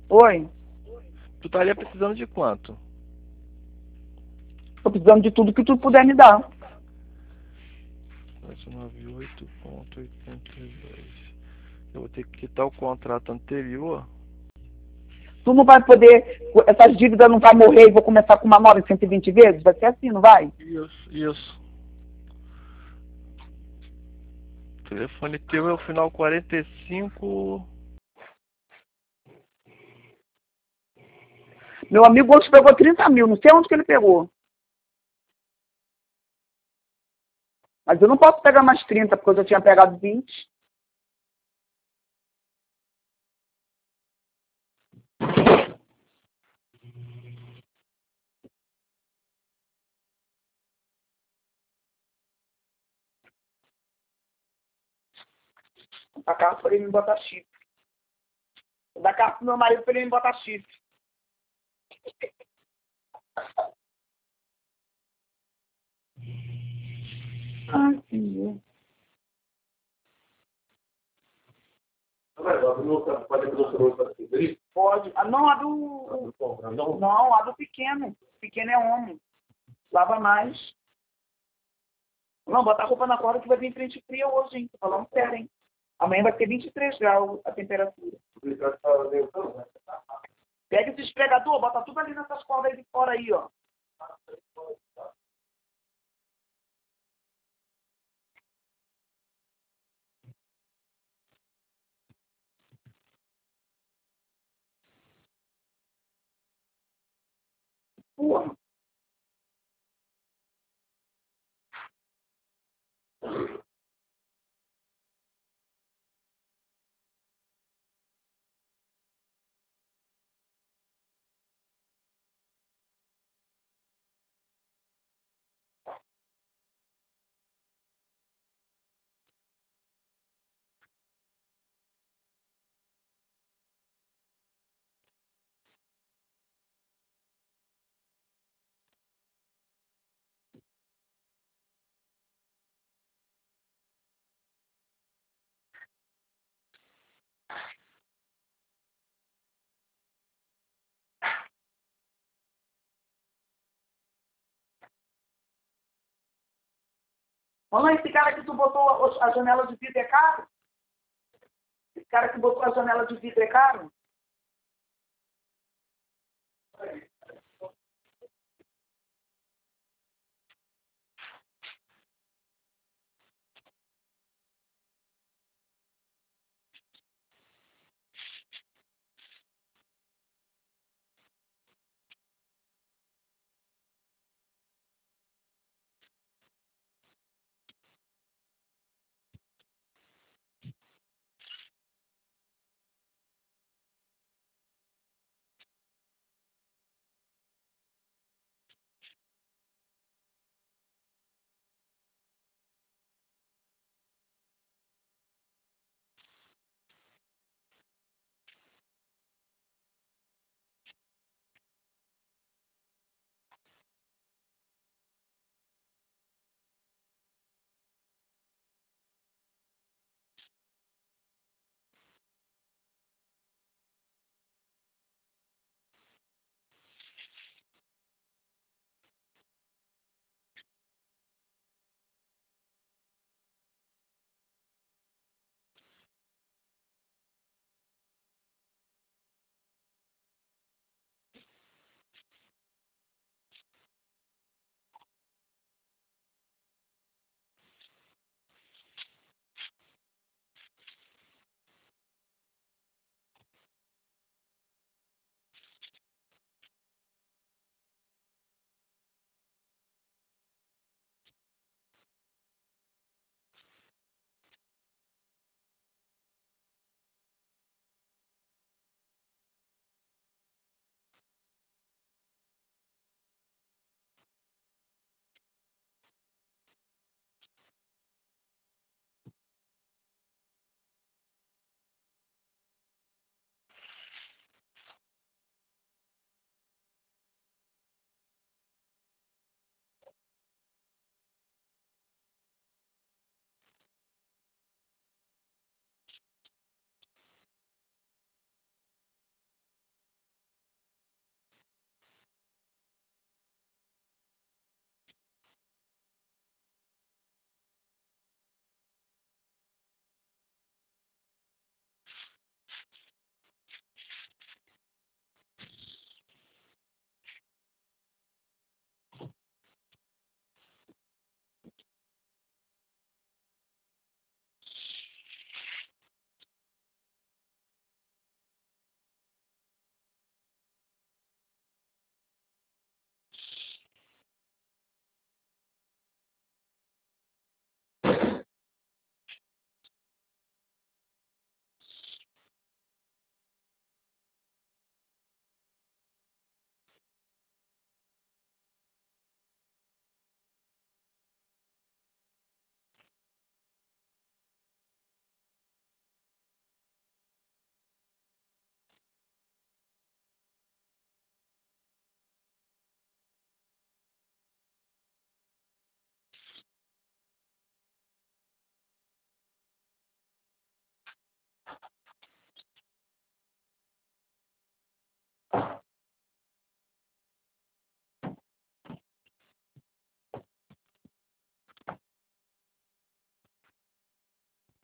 Oi? Tu estaria precisando de quanto? Tô precisando de tudo que tu puder me dar. 798,82. Eu vou ter que quitar o contrato anterior. Tu não vai poder, essas dívidas não vai morrer e vou começar com uma nova 120 vezes? Vai ser assim, não vai? Isso. O telefone teu é o final 45. Meu amigo hoje pegou 30 mil, não sei onde que ele pegou. Mas eu não posso pegar mais 30, porque eu já tinha pegado 20. Da carro para ele me botar chifre. Da carro pro meu marido para ele me botar chifre. Ai, filho. Pode. Ah, não, a do... Não, a do pequeno. O pequeno é homem. Lava mais. Não, bota a roupa na corda que vai vir frente fria hoje, hein? Tô falando sério, hein? Amanhã vai ter 23 graus a temperatura. Pega esse esfregador, bota tudo ali nessas cordas aí de fora aí, ó. Porra. Olha esse cara que tu botou a janela de vidro é caro? Esse cara que botou a janela de vidro é caro?